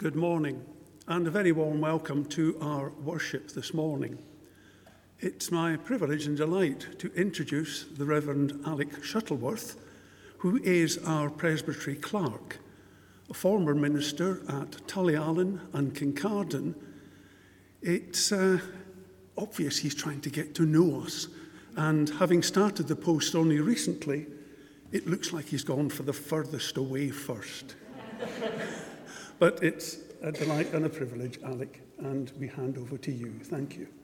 Good morning, and a very warm welcome to our worship this morning. It's my privilege and delight to introduce the Reverend Alec Shuttleworth, who is our Presbytery Clerk, a former minister at Tullyallen and Kincardine. It's obvious he's trying to get to know us, and having started the post only recently, it looks like he's gone for the furthest away first. But it's a delight and a privilege, Alec, and we hand over to you. Thank you.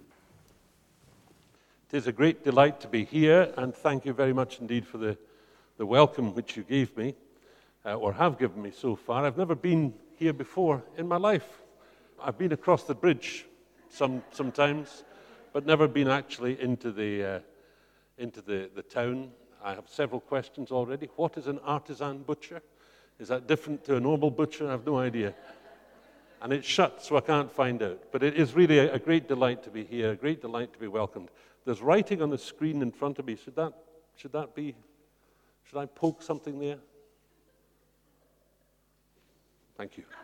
It is a great delight to be here, and thank you very much indeed for the welcome which you gave me, or have given me so far. I've never been here before in my life. I've been across the bridge sometimes, but never been actually into the town. I have several questions already. What is an artisan butcher? Is that different to a normal butcher? I have no idea. And it's shut, so I can't find out. But it is really a great delight to be here, a great delight to be welcomed. There's writing on the screen in front of me. Should I poke something there? Thank you.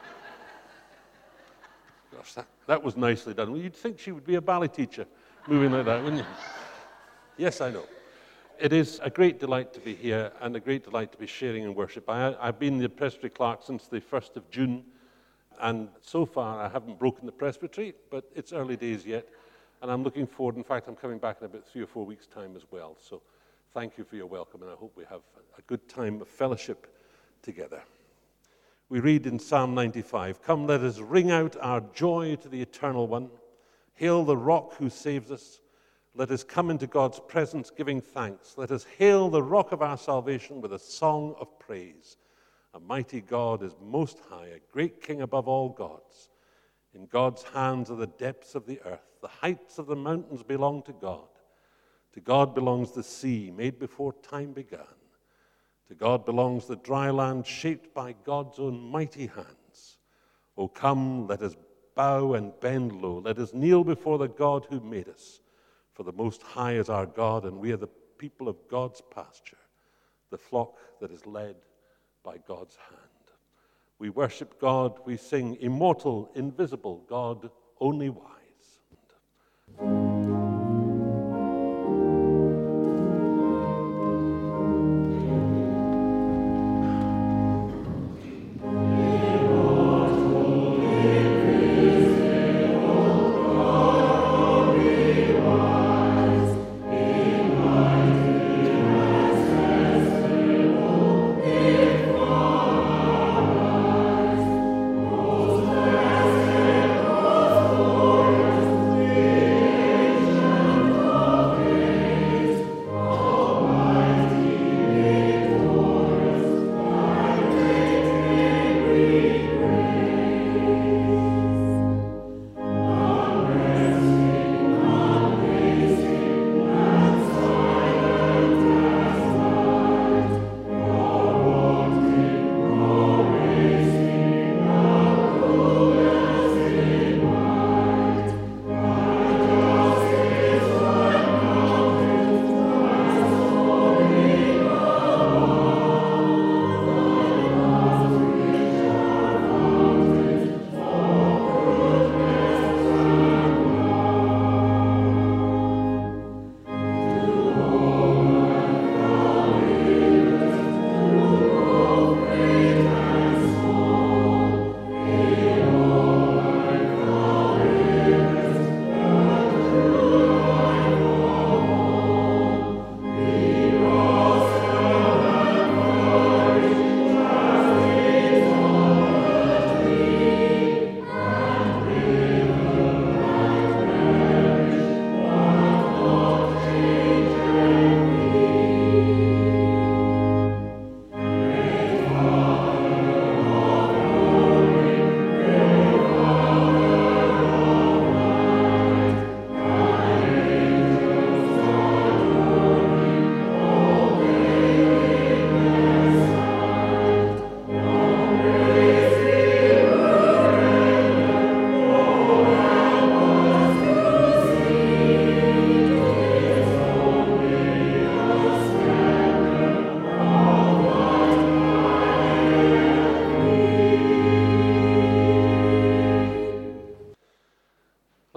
Gosh, that was nicely done. Well, you'd think she would be a ballet teacher, moving like that, wouldn't you? Yes, I know. It is a great delight to be here and a great delight to be sharing in worship. I've been the Presbytery Clerk since the 1st of June, and so far I haven't broken the presbytery, but it's early days yet, and I'm looking forward. In fact, I'm coming back in about 3 or 4 weeks' time as well. So thank you for your welcome, and I hope we have a good time of fellowship together. We read in Psalm 95, "Come, let us ring out our joy to the Eternal One. Hail the Rock who saves us. Let us come into God's presence giving thanks. Let us hail the Rock of our salvation with a song of praise. A mighty God is most high, a great King above all gods. In God's hands are the depths of the earth. The heights of the mountains belong to God. To God belongs the sea, made before time began. To God belongs the dry land, shaped by God's own mighty hands. O come, let us bow and bend low. Let us kneel before the God who made us. For the Most High is our God, and we are the people of God's pasture, the flock that is led by God's hand." We worship God, we sing, immortal, invisible, God, only wise.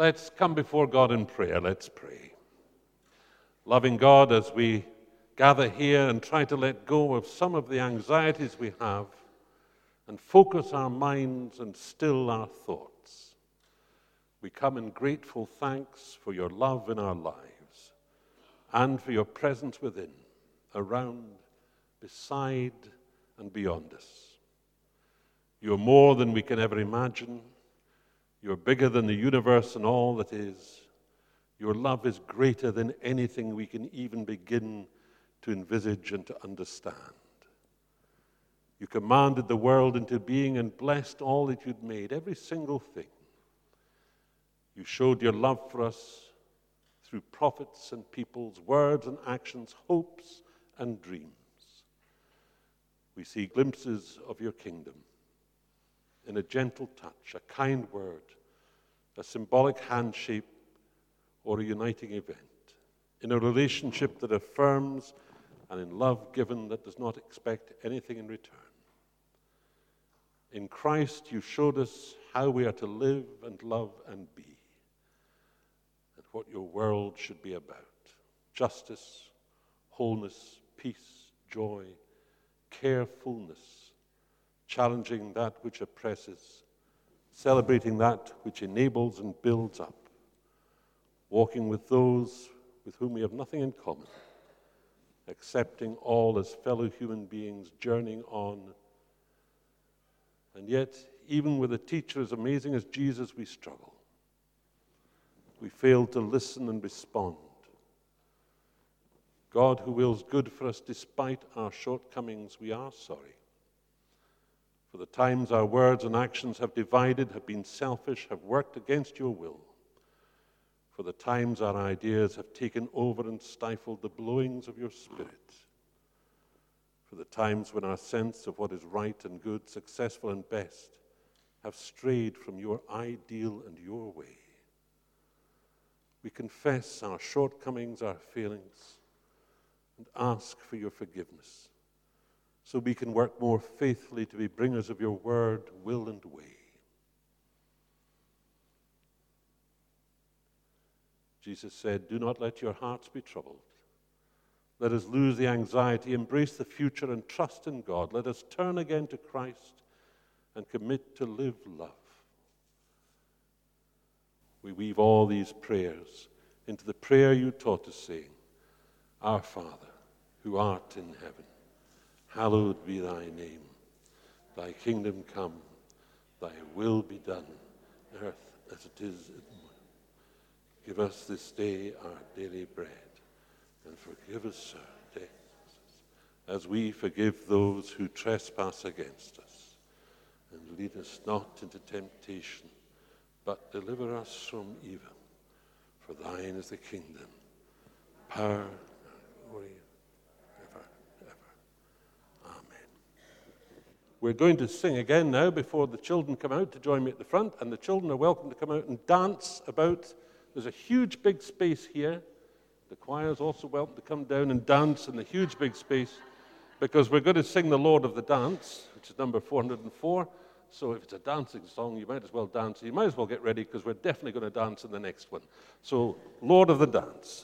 Let's come before God in prayer. Let's pray. Loving God, as we gather here and try to let go of some of the anxieties we have and focus our minds and still our thoughts, we come in grateful thanks for your love in our lives and for your presence within, around, beside, and beyond us. You're more than we can ever imagine. You're bigger than the universe and all that is. Your love is greater than anything we can even begin to envisage and to understand. You commanded the world into being and blessed all that you'd made, every single thing. You showed your love for us through prophets and peoples, words and actions, hopes and dreams. We see glimpses of your kingdom in a gentle touch, a kind word, a symbolic handshake, or a uniting event, in a relationship that affirms and in love given that does not expect anything in return. In Christ, you showed us how we are to live and love and be, and what your world should be about. Justice, wholeness, peace, joy, carefulness, challenging that which oppresses, celebrating that which enables and builds up, walking with those with whom we have nothing in common, accepting all as fellow human beings, journeying on. And yet, even with a teacher as amazing as Jesus, we struggle. We fail to listen and respond. God, who wills good for us despite our shortcomings, we are sorry. For the times our words and actions have divided, have been selfish, have worked against your will. For the times our ideas have taken over and stifled the blowings of your Spirit. For the times when our sense of what is right and good, successful and best, have strayed from your ideal and your way. We confess our shortcomings, our failings, and ask for your forgiveness, so we can work more faithfully to be bringers of your word, will, and way. Jesus said, "Do not let your hearts be troubled. Let us lose the anxiety, embrace the future, and trust in God. Let us turn again to Christ and commit to live love." We weave all these prayers into the prayer you taught us, saying, "Our Father, who art in heaven, hallowed be thy name. Thy kingdom come, thy will be done, on earth as it is in heaven. Give us this day our daily bread, and forgive us our debts, as we forgive those who trespass against us. And lead us not into temptation, but deliver us from evil. For thine is the kingdom, power, and glory, ever, ever. Amen. We're going to sing again now before the children come out to join me at the front, and the children are welcome to come out and dance about. There's a huge big space here. The choir is also welcome to come down and dance in the huge big space, because we're going to sing the Lord of the Dance, which is number 404. So if it's a dancing song, you might as well dance. You might as well get ready, because we're definitely going to dance in the next one. So, Lord of the Dance.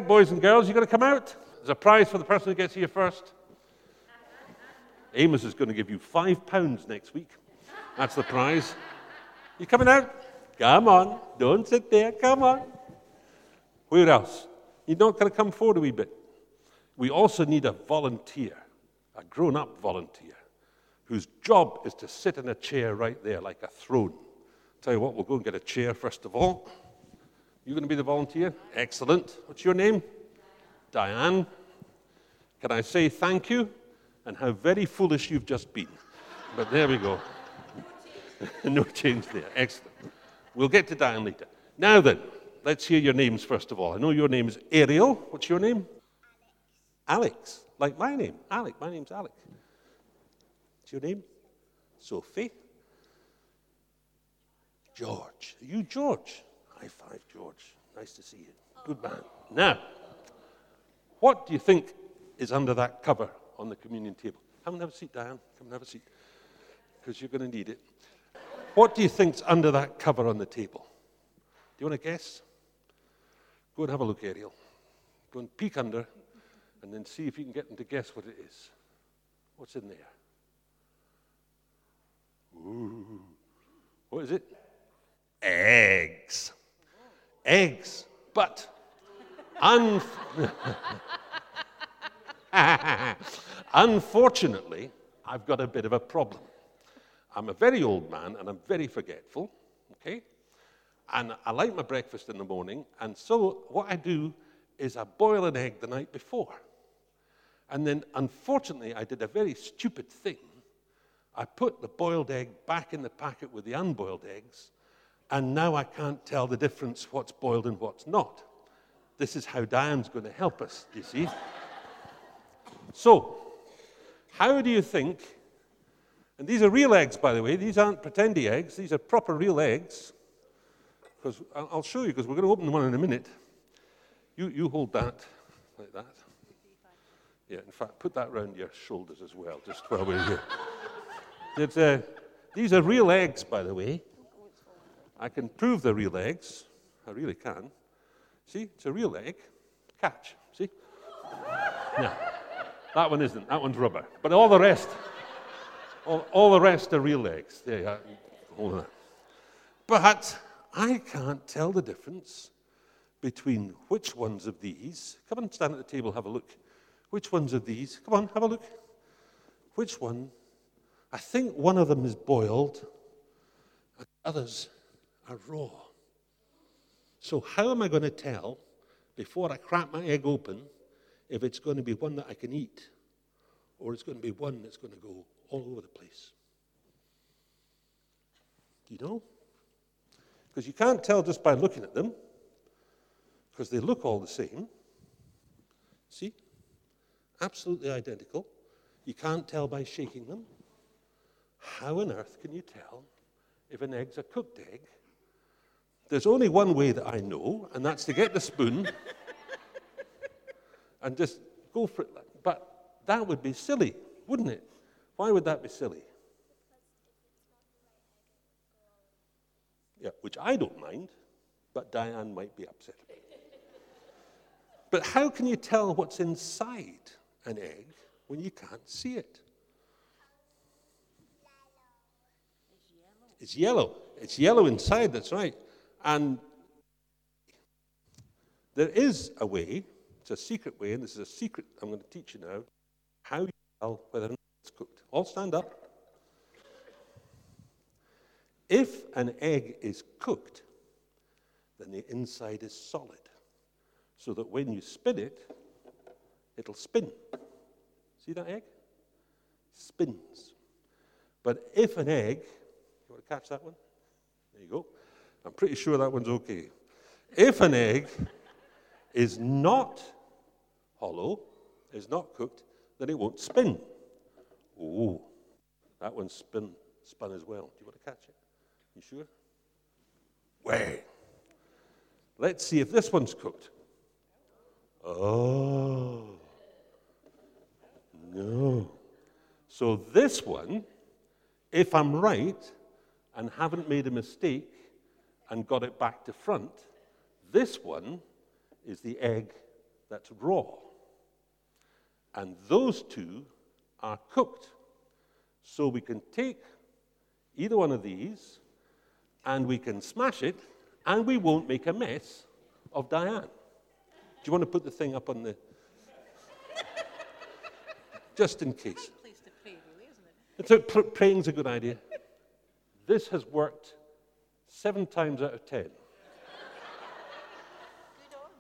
right, boys and girls, you got to come out. There's a prize for the person who gets here first. Amos is going to give you £5 next week. That's the prize. You coming out? Come on. Don't sit there. Come on. Where else? You're not going to come forward a wee bit. We also need a volunteer, a grown-up volunteer, whose job is to sit in a chair right there like a throne. Tell you what, we'll go and get a chair first of all. You going to be the volunteer? Excellent. What's your name? Diane. Can I say thank you and how very foolish you've just been? But there we go. No change there. Excellent. We'll get to Diane later. Now then, let's hear your names first of all. I know your name is Ariel. What's your name? Alex. Like my name. Alec. My name's Alec. What's your name? Sophie. George. Are you George? High five, George. Nice to see you. Good man. Now, what do you think is under that cover on the communion table? Come and have a seat, Diane. Come and have a seat. Because you're going to need it. What do you think's under that cover on the table? Do you want to guess? Go and have a look, Ariel. Go and peek under and then see if you can get them to guess what it is. What's in there? Ooh. What is it? Eggs. Eggs. But unfortunately, I've got a bit of a problem. I'm a very old man and I'm very forgetful, okay? And I like my breakfast in the morning, and so what I do is I boil an egg the night before. And then, unfortunately, I did a very stupid thing. I put the boiled egg back in the packet with the unboiled eggs, and now I can't tell the difference what's boiled and what's not. This is how Diane's going to help us, you see. So, how do you think, and these are real eggs, by the way, these aren't pretendy eggs, these are proper real eggs, because I'll show you, because we're going to open one in a minute. You hold that, like that. Yeah, in fact, put that round your shoulders as well, just while we're here. These are real eggs, by the way. I can prove they're real eggs. I really can. See, it's a real egg. Catch, see? No, that one isn't. That one's rubber. But all the rest, all the rest are real eggs. There you are. Hold on. But I can't tell the difference between which ones of these. Come on, stand at the table, have a look. Which ones of these? Come on, have a look. Which one? I think one of them is boiled, and others are raw. So how am I going to tell, before I crack my egg open, if it's going to be one that I can eat, or it's going to be one that's going to go all over the place? Do you know? Because you can't tell just by looking at them, because they look all the same. See? Absolutely identical. You can't tell by shaking them. How on earth can you tell if an egg's a cooked egg? There's only one way that I know, and that's to get the spoon and just go for it. But that would be silly, wouldn't it? Why would that be silly? Yeah, which I don't mind, but Diane might be upset. But how can you tell what's inside an egg when you can't see it? It's yellow. It's yellow inside, that's right. And there is a way, it's a secret way, and this is a secret I'm going to teach you now, how you tell whether or not it's cooked. All stand up. If an egg is cooked, then the inside is solid, so that when you spin it, it'll spin. See that egg? Spins. But if an egg, you want to catch that one? There you go. I'm pretty sure that one's okay. If an egg is not hollow, is not cooked, then it won't spin. Oh, that one's spun as well. Do you want to catch it? You sure? Way. Let's see if this one's cooked. Oh, no. So this one, if I'm right and haven't made a mistake and got it back to front, this one is the egg that's raw. And those two are cooked. So we can take either one of these, and we can smash it, and we won't make a mess of Diane. Do you want to put the thing up on the... Just in case. Place to pray, really, isn't it? Praying's a good idea. This has worked 7 times out of 10. Good odds.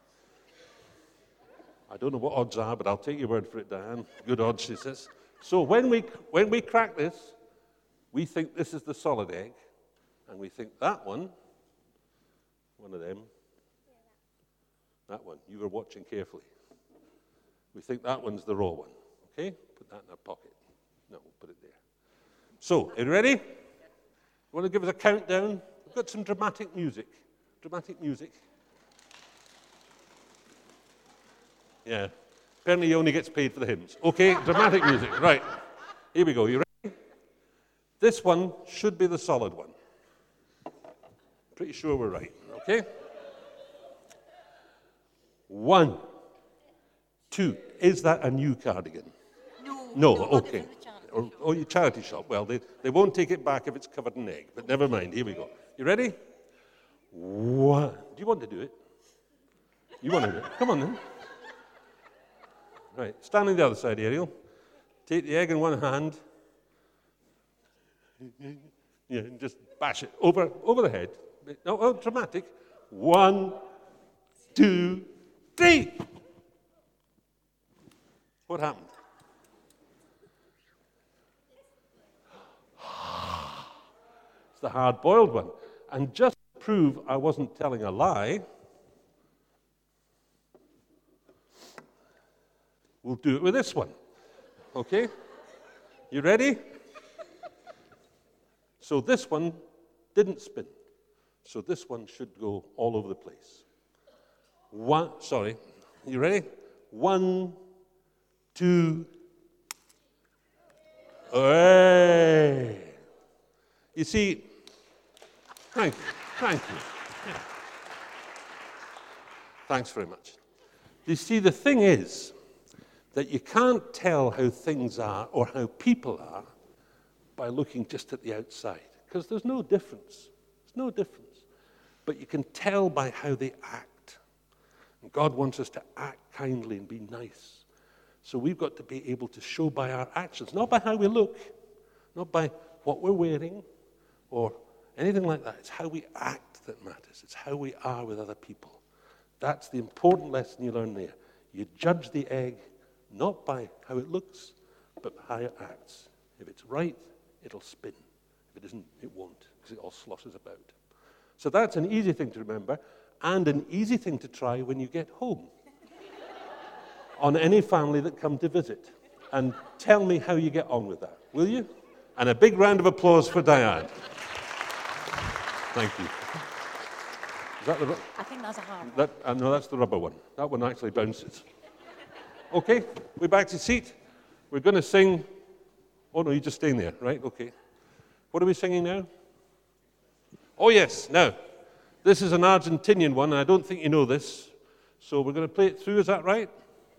I don't know what odds are, but I'll take your word for it, Diane. Good odds, she says. So when we crack this, we think this is the solid egg, and we think that one of them, that one, you were watching carefully. We think that one's the raw one. Okay? Put that in our pocket. No, we'll put it there. So, are you ready? You want to give us a countdown? We've got some dramatic music. Dramatic music. Yeah. Apparently he only gets paid for the hymns. Okay, dramatic music. Right. Here we go. You ready? This one should be the solid one. Pretty sure we're right. Okay? 1, 2. Is that a new cardigan? No, okay. Or your charity shop. Well, they won't take it back if it's covered in egg, but never mind. Here we go. You ready? 1. Do you want to do it? You want to do it? Come on then. Right, stand on the other side, Ariel. Take the egg in one hand. Yeah, and just bash it over the head. No, oh, dramatic. 1, 2, 3. What happened? It's the hard-boiled one. And just to prove I wasn't telling a lie, we'll do it with this one. Okay? You ready? So this one didn't spin. So this one should go all over the place. Sorry. You ready? 1, 2. Hey. You see, thank you. Yeah. Thanks very much. You see, the thing is that you can't tell how things are or how people are by looking just at the outside, because there's no difference. There's no difference. But you can tell by how they act. And God wants us to act kindly and be nice. So we've got to be able to show by our actions, not by how we look, not by what we're wearing or anything like that. It's how we act that matters. It's how we are with other people. That's the important lesson you learn there. You judge the egg not by how it looks, but how it acts. If it's right, it'll spin. If it isn't, it won't, because it all sloshes about. So that's an easy thing to remember, and an easy thing to try when you get home on any family that come to visit. And tell me how you get on with that, will you? And a big round of applause for Diane. Thank you. Is that the I think that's a hard one. No, that's the rubber one. That one actually bounces. Okay, we're back to seat. We're going to sing. Oh, no, you're just staying there, right? Okay. What are we singing now? Oh, yes. Now, this is an Argentinian one, and I don't think you know this. So we're going to play it through. Is that right?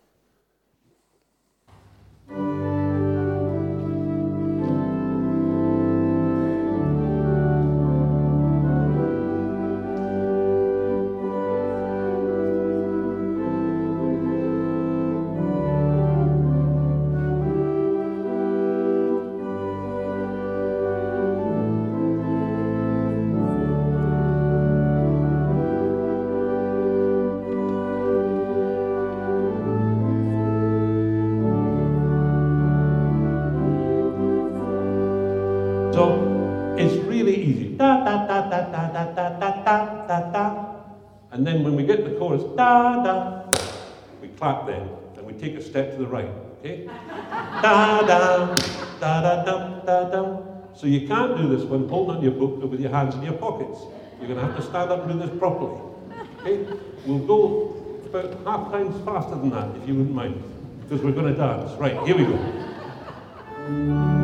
So it's really easy. Da, da, da, da, da, da, da, da, da, da, da. And then when we get to the chorus, da, da, we clap then, and we take a step to the right, okay? Da, da, da, da, da, da, da. So you can't do this one holding on your book with your hands in your pockets. You're going to have to stand up and do this properly, okay? We'll go about half times faster than that, if you wouldn't mind, because we're going to dance. Right, here we go.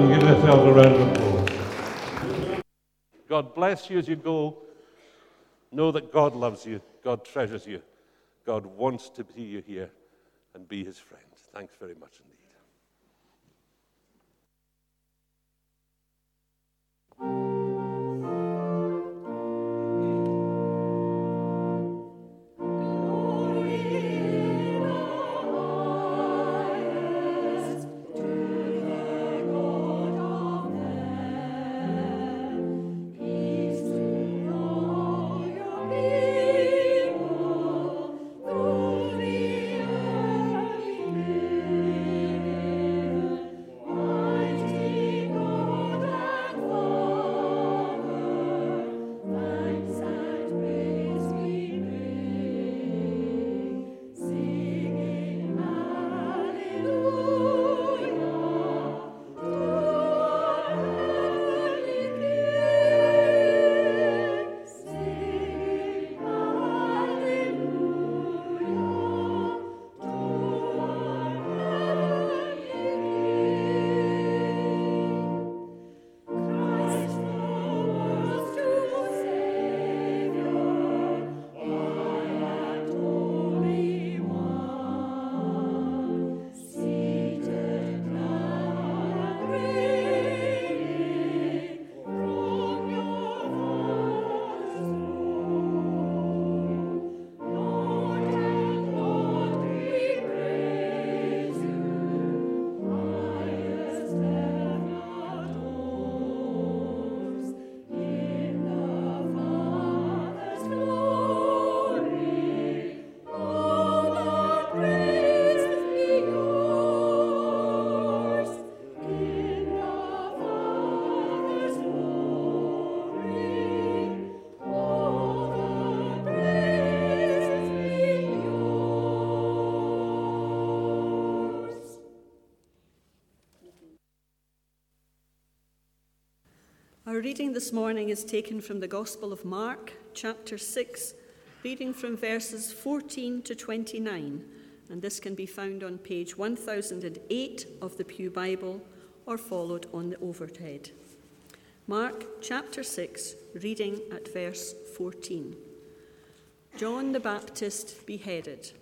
and give yourselves a round of applause. God bless you as you go. Know that God loves you. God treasures you. God wants to see you here and be his friend. Thanks very much indeed. Our reading this morning is taken from the Gospel of Mark, chapter 6, reading from verses 14 to 29, and this can be found on page 1008 of the Pew Bible or followed on the overhead. Mark chapter 6, reading at verse 14. John the Baptist beheaded.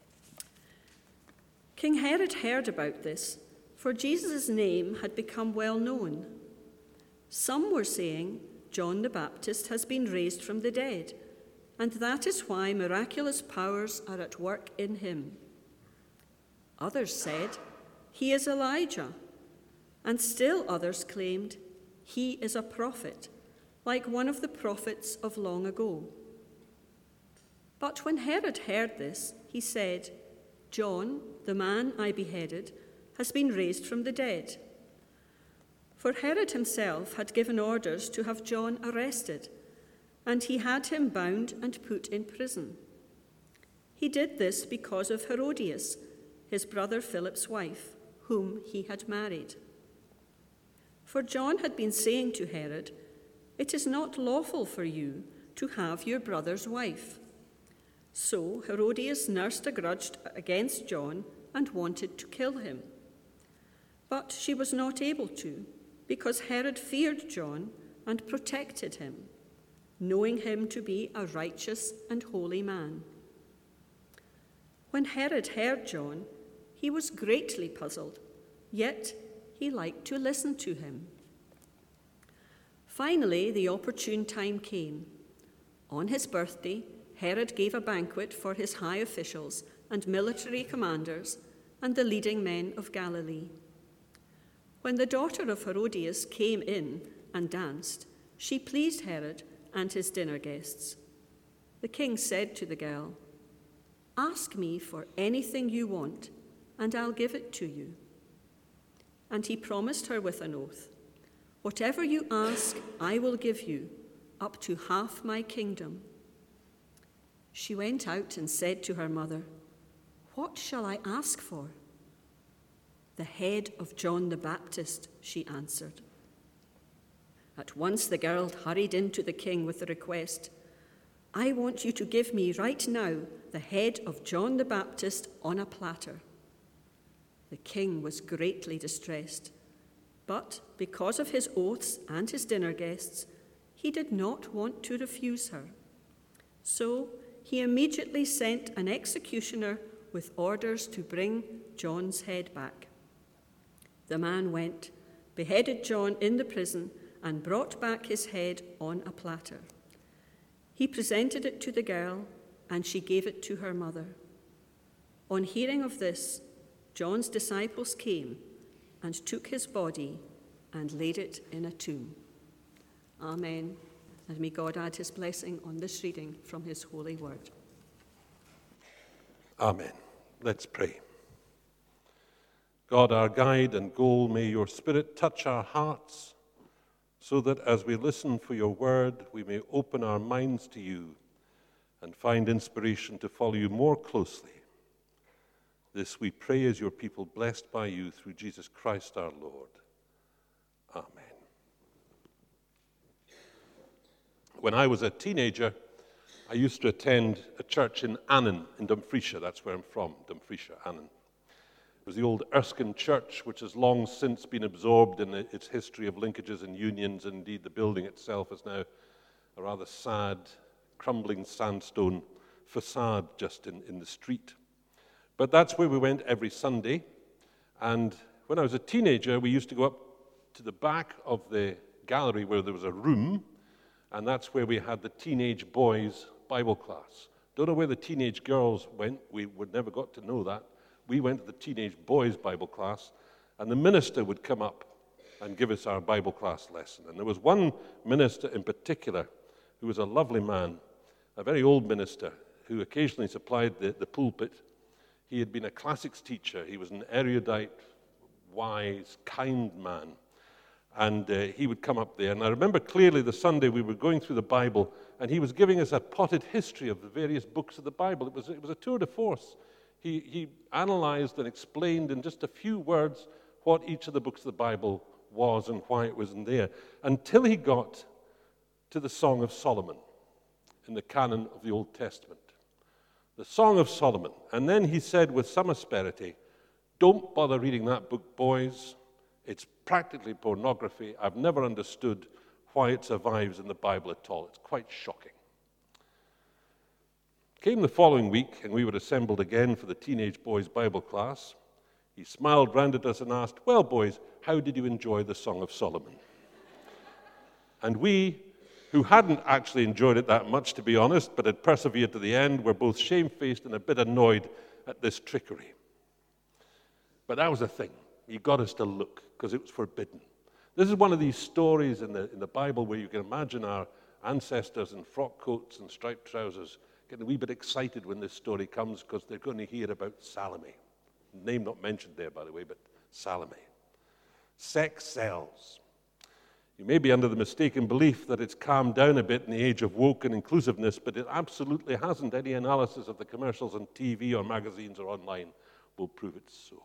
King Herod heard about this, for Jesus' name had become well known. Some were saying, John the Baptist has been raised from the dead, and that is why miraculous powers are at work in him. Others said, he is Elijah, and still others claimed, he is a prophet, like one of the prophets of long ago. But when Herod heard this, he said, John, the man I beheaded, has been raised from the dead. For Herod himself had given orders to have John arrested, and he had him bound and put in prison. He did this because of Herodias, his brother Philip's wife, whom he had married. For John had been saying to Herod, it is not lawful for you to have your brother's wife. So Herodias nursed a grudge against John and wanted to kill him. But she was not able to, because Herod feared John and protected him, knowing him to be a righteous and holy man. When Herod heard John, he was greatly puzzled, yet he liked to listen to him. Finally, the opportune time came. On his birthday, Herod gave a banquet for his high officials and military commanders and the leading men of Galilee. When the daughter of Herodias came in and danced, she pleased Herod and his dinner guests. The king said to the girl, ask me for anything you want, and I'll give it to you. And he promised her with an oath, whatever you ask, I will give you, up to half my kingdom. She went out and said to her mother, what shall I ask for? The head of John the Baptist, she answered. At once the girl hurried into the king with the request, I want you to give me right now the head of John the Baptist on a platter. The king was greatly distressed. But because of his oaths and his dinner guests, he did not want to refuse her. So he immediately sent an executioner with orders to bring John's head back. The man went, beheaded John in the prison, and brought back his head on a platter. He presented it to the girl, and she gave it to her mother. On hearing of this, John's disciples came and took his body and laid it in a tomb. Amen. And may God add his blessing on this reading from his holy word. Amen. Let's pray. God, our guide and goal, may your Spirit touch our hearts so that as we listen for your word, we may open our minds to you and find inspiration to follow you more closely. This we pray as your people blessed by you through Jesus Christ our Lord. Amen. When I was a teenager, I used to attend a church in Annan in Dumfriesshire. That's where I'm from, Dumfriesshire, Annan. It was the old Erskine Church, which has long since been absorbed in its history of linkages and unions. Indeed, the building itself is now a rather sad, crumbling sandstone facade just in the street. But that's where we went every Sunday. And when I was a teenager, we used to go up to the back of the gallery where there was a room, and that's where we had the teenage boys' Bible class. Don't know where the teenage girls went. We would never got to know that. We went to the teenage boys' Bible class, and the minister would come up and give us our Bible class lesson. And there was one minister in particular who was a lovely man, a very old minister, who occasionally supplied the pulpit. He had been a classics teacher. He was an erudite, wise, kind man. And he would come up there. And I remember clearly the Sunday we were going through the Bible, and he was giving us a potted history of the various books of the Bible. It was a tour de force. He analyzed and explained in just a few words what each of the books of the Bible was and why it was in there, until he got to the Song of Solomon in the canon of the Old Testament. The Song of Solomon. And then he said with some asperity, "Don't bother reading that book, boys. It's practically pornography. I've never understood why it survives in the Bible at all. It's quite shocking." Came the following week, and we were assembled again for the teenage boys' Bible class. He smiled round at us and asked, "Well, boys, how did you enjoy the Song of Solomon?" And we, who hadn't actually enjoyed it that much, to be honest, but had persevered to the end, were both shamefaced and a bit annoyed at this trickery. But that was the thing. He got us to look, because it was forbidden. This is one of these stories in the Bible where you can imagine our ancestors in frock coats and striped trousers getting a wee bit excited when this story comes, because they're going to hear about Salome. Name not mentioned there, by the way, but Salome. Sex sells. You may be under the mistaken belief that it's calmed down a bit in the age of woke and inclusiveness, but it absolutely hasn't. Any analysis of the commercials on TV or magazines or online will prove it so.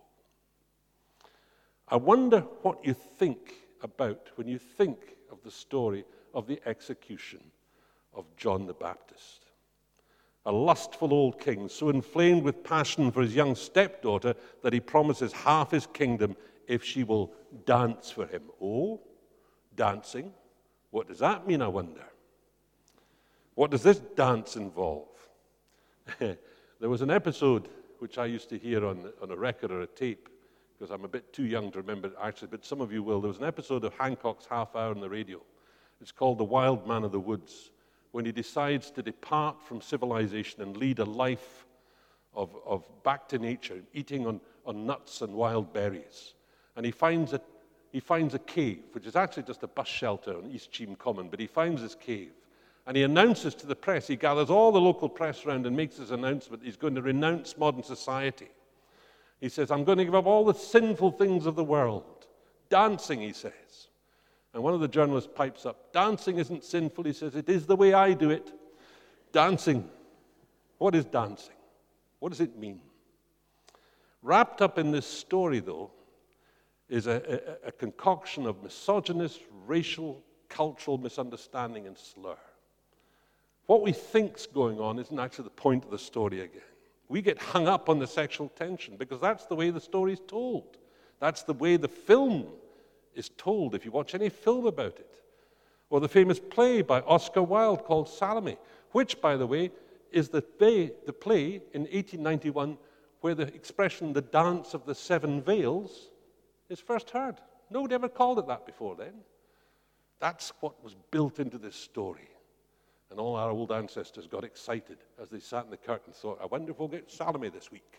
I wonder what you think about when you think of the story of the execution of John the Baptist. A lustful old king, so inflamed with passion for his young stepdaughter that he promises half his kingdom if she will dance for him. Oh, dancing? What does that mean, I wonder? What does this dance involve? There was an episode which I used to hear on a record or a tape, because I'm a bit too young to remember it actually, but some of you will. There was an episode of Hancock's Half Hour on the radio. It's called The Wild Man of the Woods, when he decides to depart from civilization and lead a life of back to nature, eating on nuts and wild berries. And he finds a cave, which is actually just a bus shelter on East Cheam Common, but he finds this cave. And he announces to the press, he gathers all the local press around and makes his announcement, he's going to renounce modern society. He says, "I'm going to give up all the sinful things of the world. Dancing," he says. And one of the journalists pipes up, "Dancing isn't sinful," he says, "it is the way I do it." Dancing. What is dancing? What does it mean? Wrapped up in this story, though, is a concoction of misogynist, racial, cultural misunderstanding and slur. What we think's going on isn't actually the point of the story again. We get hung up on the sexual tension because that's the way the story's told. That's the way the film is told if you watch any film about it. Or the famous play by Oscar Wilde called Salome, which, by the way, is the play in 1891 where the expression, the dance of the seven veils, is first heard. Nobody ever called it that before then. That's what was built into this story. And all our old ancestors got excited as they sat in the kirk and thought, I wonder if we'll get Salome this week.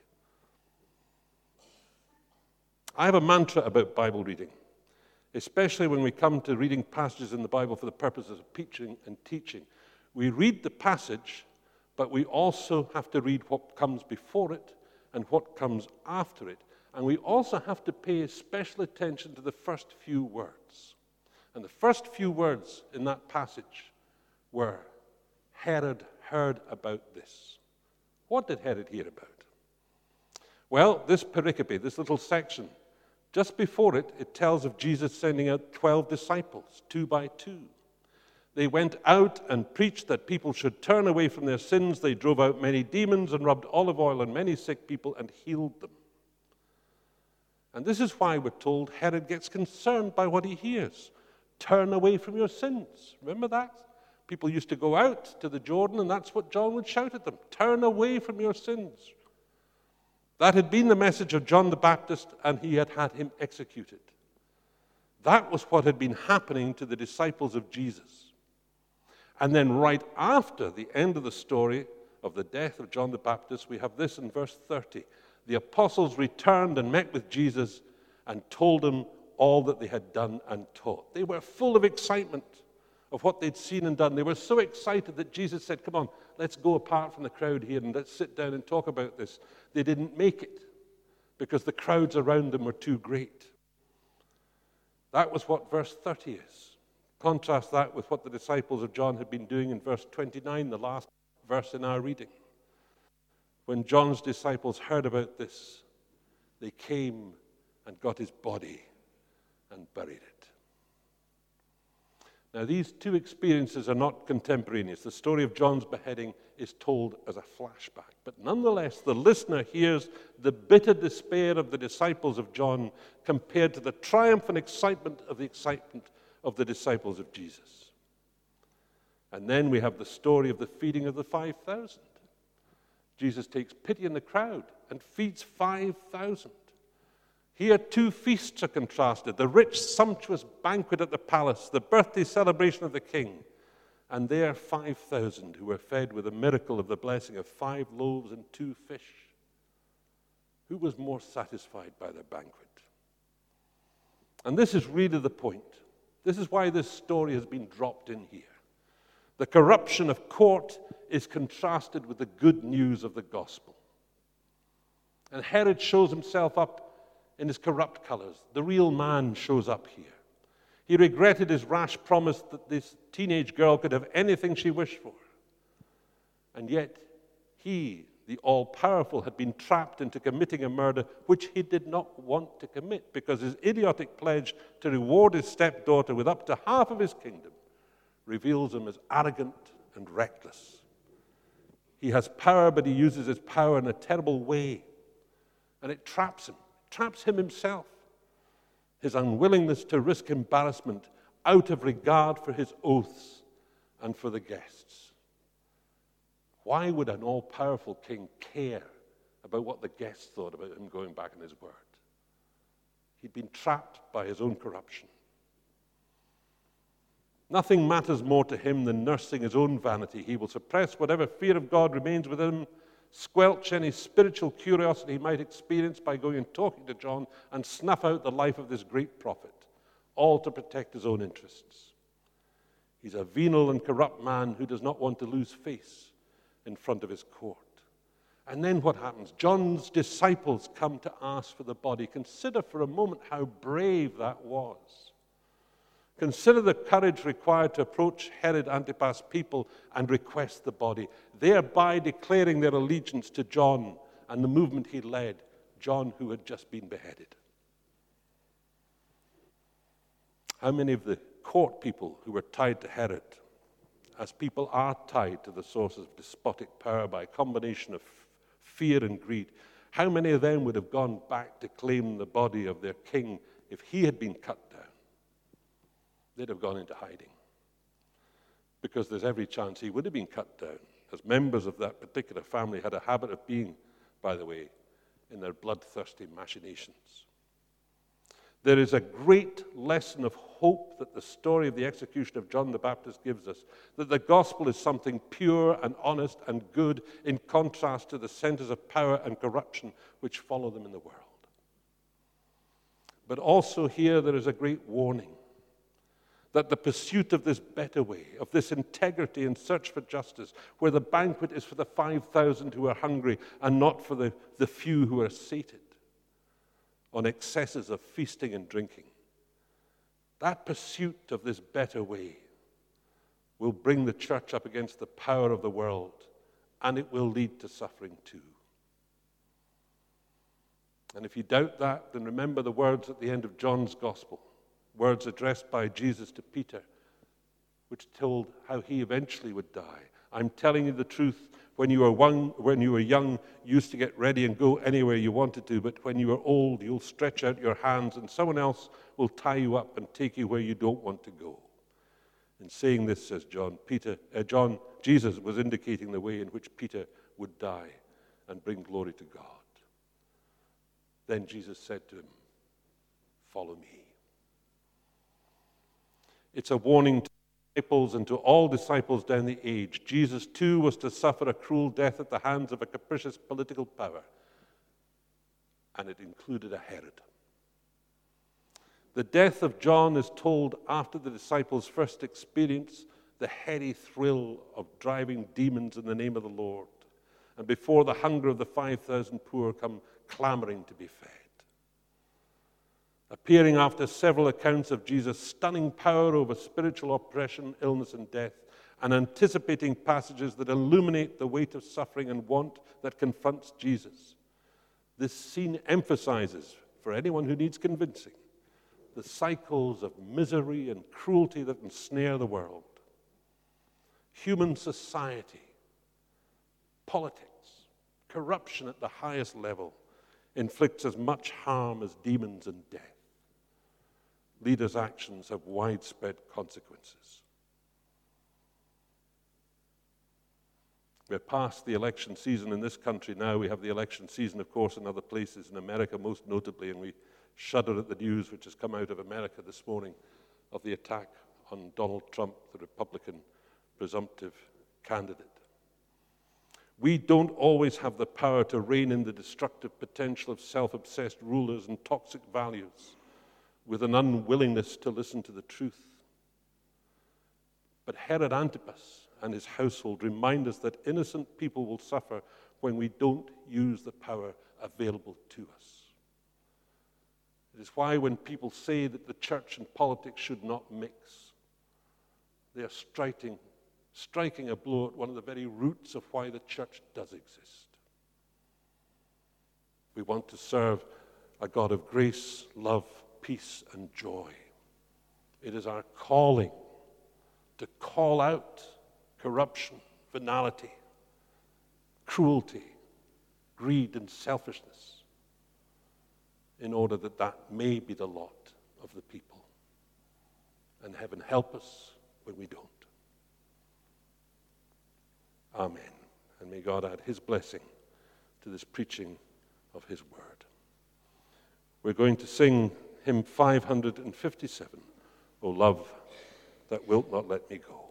I have a mantra about Bible reading, especially when we come to reading passages in the Bible for the purposes of preaching and teaching. We read the passage, but we also have to read what comes before it and what comes after it. And we also have to pay special attention to the first few words. And the first few words in that passage were, Herod heard about this. What did Herod hear about? Well, this pericope, this little section, just before it, it tells of Jesus sending out 12 disciples, 2 by 2. They went out and preached that people should turn away from their sins. They drove out many demons and rubbed olive oil on many sick people and healed them. And this is why we're told Herod gets concerned by what he hears. Turn away from your sins. Remember that? People used to go out to the Jordan, and that's what John would shout at them. Turn away from your sins. That had been the message of John the Baptist, and he had had him executed. That was what had been happening to the disciples of Jesus. And then right after the end of the story of the death of John the Baptist, we have this in verse 30. The apostles returned and met with Jesus and told him all that they had done and taught. They were full of excitement of what they'd seen and done. They were so excited that Jesus said, come on, let's go apart from the crowd here and let's sit down and talk about this. They didn't make it because the crowds around them were too great. That was what verse 30 is. Contrast that with what the disciples of John had been doing in verse 29, the last verse in our reading. When John's disciples heard about this, they came and got his body and buried it. Now, these two experiences are not contemporaneous. The story of John's beheading is told as a flashback. But nonetheless, the listener hears the bitter despair of the disciples of John compared to the triumph and excitement of the disciples of Jesus. And then we have the story of the feeding of the 5,000. Jesus takes pity on the crowd and feeds 5,000. Here, two feasts are contrasted, the rich, sumptuous banquet at the palace, the birthday celebration of the king, and there 5,000 who were fed with a miracle of the blessing of 5 loaves and 2 fish. Who was more satisfied by their banquet? And this is really the point. This is why this story has been dropped in here. The corruption of court is contrasted with the good news of the gospel. And Herod shows himself up in his corrupt colors. The real man shows up here. He regretted his rash promise that this teenage girl could have anything she wished for. And yet, he, the all-powerful, had been trapped into committing a murder which he did not want to commit because his idiotic pledge to reward his stepdaughter with up to half of his kingdom reveals him as arrogant and reckless. He has power, but he uses his power in a terrible way. And it traps him himself. His unwillingness to risk embarrassment out of regard for his oaths and for the guests. Why would an all-powerful king care about what the guests thought about him going back on his word? He'd been trapped by his own corruption. Nothing matters more to him than nursing his own vanity. He will suppress whatever fear of God remains within him, squelch any spiritual curiosity he might experience by going and talking to John, and snuff out the life of this great prophet, all to protect his own interests. He's a venal and corrupt man who does not want to lose face in front of his court. And then what happens? John's disciples come to ask for the body. Consider for a moment how brave that was. Consider the courage required to approach Herod Antipas' people and request the body, thereby declaring their allegiance to John and the movement he led, John who had just been beheaded. How many of the court people who were tied to Herod, as people are tied to the sources of despotic power by a combination of fear and greed, how many of them would have gone back to claim the body of their king if he had been cut down? they'd have gone into hiding, because there's every chance he would have been cut down, as members of that particular family had a habit of being, by the way, in their bloodthirsty machinations. There is a great lesson of hope that the story of the execution of John the Baptist gives us, that the gospel is something pure and honest and good in contrast to the centers of power and corruption which follow them in the world. But also here there is a great warning that the pursuit of this better way, of this integrity and search for justice, where the banquet is for the 5,000 who are hungry and not for the few who are sated on excesses of feasting and drinking, that pursuit of this better way will bring the church up against the power of the world, and it will lead to suffering too. And if you doubt that, then remember the words at the end of John's Gospel, words addressed by Jesus to Peter, which told how he eventually would die. I'm telling you the truth, when you were young, you used to get ready and go anywhere you wanted to, but when you are old, you'll stretch out your hands and someone else will tie you up and take you where you don't want to go. In saying this, says Jesus was indicating the way in which Peter would die and bring glory to God. Then Jesus said to him, "Follow me." It's a warning to disciples and to all disciples down the age. Jesus too was to suffer a cruel death at the hands of a capricious political power, and it included a Herod. The death of John is told after the disciples first experience the heady thrill of driving demons in the name of the Lord, and before the hunger of the 5,000 poor come clamoring to be fed. Appearing after several accounts of Jesus' stunning power over spiritual oppression, illness, and death, and anticipating passages that illuminate the weight of suffering and want that confronts Jesus, this scene emphasizes, for anyone who needs convincing, the cycles of misery and cruelty that ensnare the world. Human society, politics, corruption at the highest level inflicts as much harm as demons and death. Leaders' actions have widespread consequences. We're past the election season in this country now. We have the election season, of course, in other places, in America most notably, and we shudder at the news which has come out of America this morning of the attack on Donald Trump, the Republican presumptive candidate. We don't always have the power to rein in the destructive potential of self-obsessed rulers and toxic values with an unwillingness to listen to the truth. But Herod Antipas and his household remind us that innocent people will suffer when we don't use the power available to us. It is why when people say that the church and politics should not mix, they are striking a blow at one of the very roots of why the church does exist. We want to serve a God of grace, love, peace, and joy. It is our calling to call out corruption, venality, cruelty, greed, and selfishness in order that that may be the lot of the people. And heaven help us when we don't. Amen. And may God add his blessing to this preaching of his word. We're going to sing hymn 557, O love that wilt not let me go.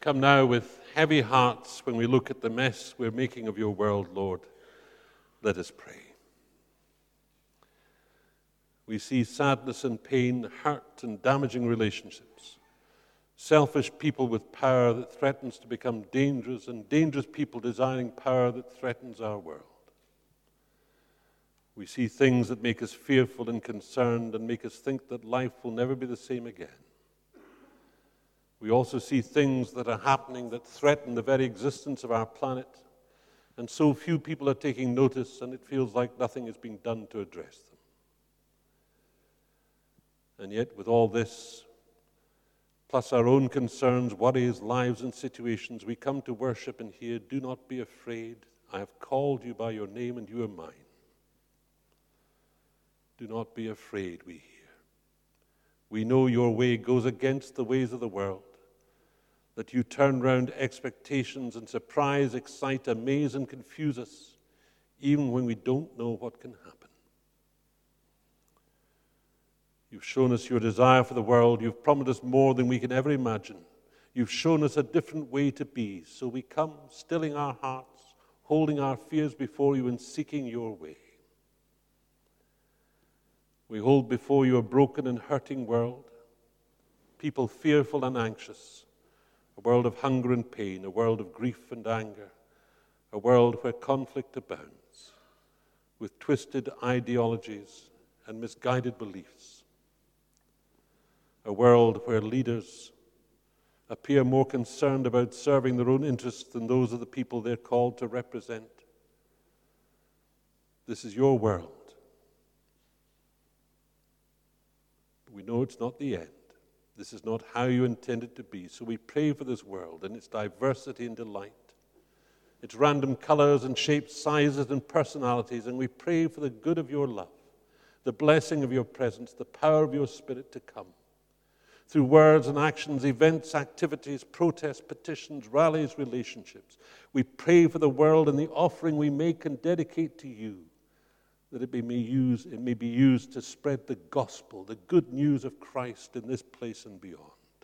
come now with heavy hearts when we look at the mess we're making of your world, Lord. Let us pray. We see sadness and pain, hurt and damaging relationships, selfish people with power that threatens to become dangerous, and dangerous people desiring power that threatens our world. We see things that make us fearful and concerned and make us think that life will never be the same again. We also see things that are happening that threaten the very existence of our planet, and so few people are taking notice, and it feels like nothing is being done to address them. And yet, with all this, plus our own concerns, worries, lives, and situations, we come to worship and hear, "Do not be afraid. I have called you by your name, and you are mine." Do not be afraid, we hear. We know your way goes against the ways of the world, that you turn round expectations and surprise, excite, amaze, and confuse us, even when we don't know what can happen. You've shown us your desire for the world. You've promised us more than we can ever imagine. You've shown us a different way to be. So we come, stilling our hearts, holding our fears before you and seeking your way. We hold before you a broken and hurting world, people fearful and anxious, a world of hunger and pain, a world of grief and anger, a world where conflict abounds, with twisted ideologies and misguided beliefs. A world where leaders appear more concerned about serving their own interests than those of the people they're called to represent. This is your world. But we know it's not the end. This is not how you intend it to be. So we pray for this world and its diversity and delight, its random colors and shapes, sizes and personalities, and we pray for the good of your love, the blessing of your presence, the power of your Spirit to come. Through words and actions, events, activities, protests, petitions, rallies, relationships. We pray for the world and the offering we make and dedicate to you, that it may be used to spread the gospel, the good news of Christ in this place and beyond.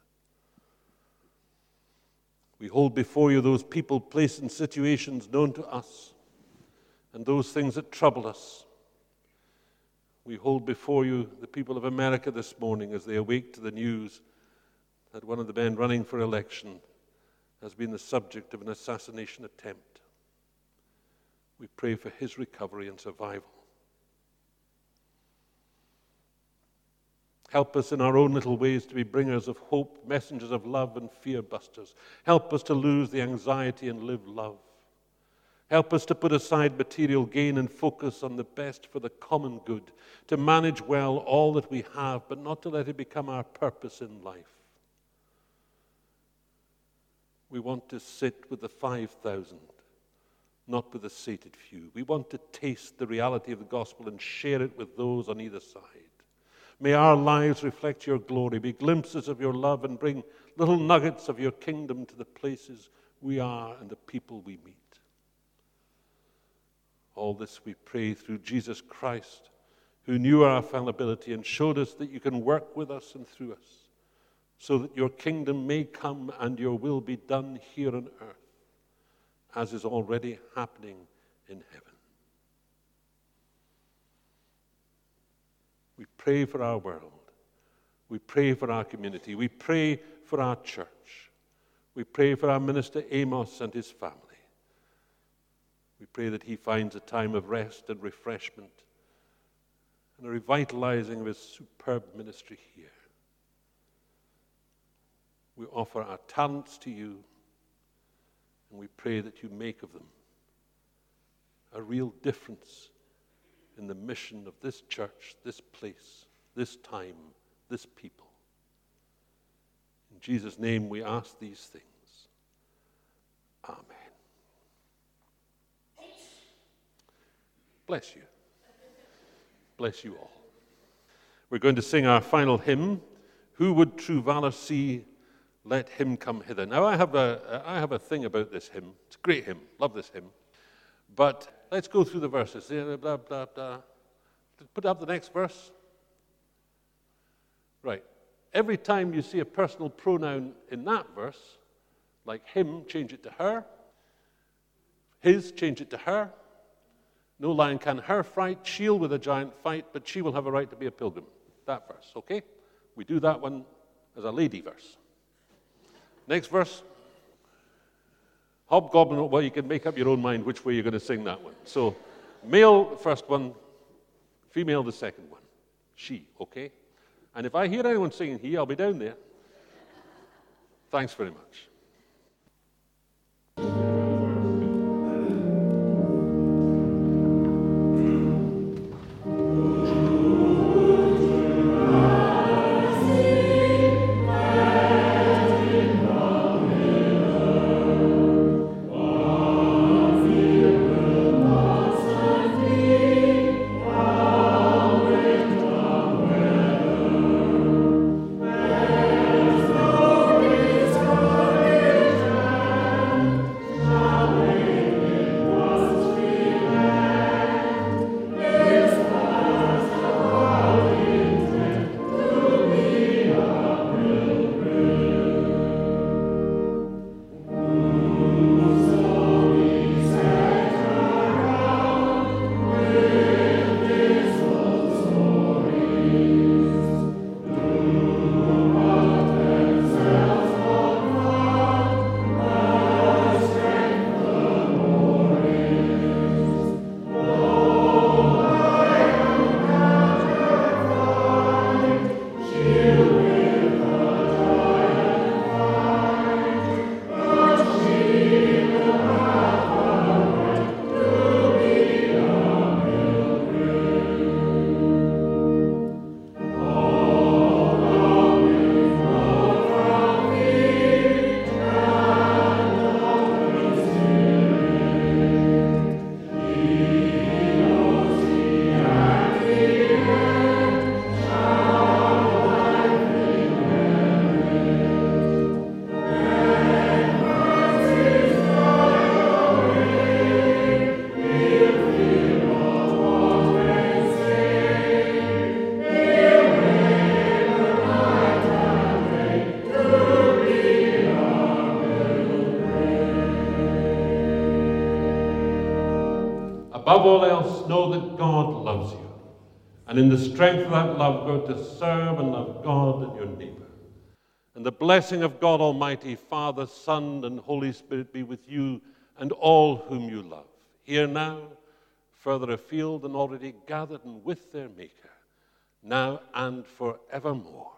We hold before you those people, places, and situations known to us, and those things that trouble us. We hold before you the people of America this morning as they awake to the news that one of the men running for election has been the subject of an assassination attempt. We pray for his recovery and survival. Help us in our own little ways to be bringers of hope, messengers of love, and fear busters. Help us to lose the anxiety and live love. Help us to put aside material gain and focus on the best for the common good, to manage well all that we have, but not to let it become our purpose in life. We want to sit with the 5,000, not with the sated few. We want to taste the reality of the gospel and share it with those on either side. May our lives reflect your glory, be glimpses of your love, and bring little nuggets of your kingdom to the places we are and the people we meet. All this we pray through Jesus Christ, who knew our fallibility and showed us that you can work with us and through us, so that your kingdom may come and your will be done here on earth, as is already happening in heaven. We pray for our world. We pray for our community. We pray for our church. We pray for our minister Amos and his family. We pray that he finds a time of rest and refreshment and a revitalizing of his superb ministry here. We offer our talents to you, and we pray that you make of them a real difference in the mission of this church, this place, this time, this people. In Jesus' name we ask these things. Amen. Bless you. Bless you all. We're going to sing our final hymn, Who Would True Valor See? Let Him Come Hither. Now, I have a thing about this hymn. It's a great hymn. Love this hymn. But let's go through the verses. Blah, blah, blah. Put up the next verse. Right. Every time you see a personal pronoun in that verse, Like him, change it to her. His, change it to her. No lion can her fright, she'll with a giant fight, but she will have a right to be a pilgrim. That verse, okay? We do that one as a lady verse. Next verse. Hobgoblin, well, you can make up your own mind which way you're going to sing that one. So, male, the first one, female, the second one. She, okay? And if I hear anyone singing he, I'll be down there. Thanks very much. Above all else, know that God loves you. And in the strength of that love, go to serve and love God and your neighbor. And the blessing of God Almighty, Father, Son, and Holy Spirit be with you and all whom you love, here now, further afield, and already gathered and with their Maker, now and forevermore.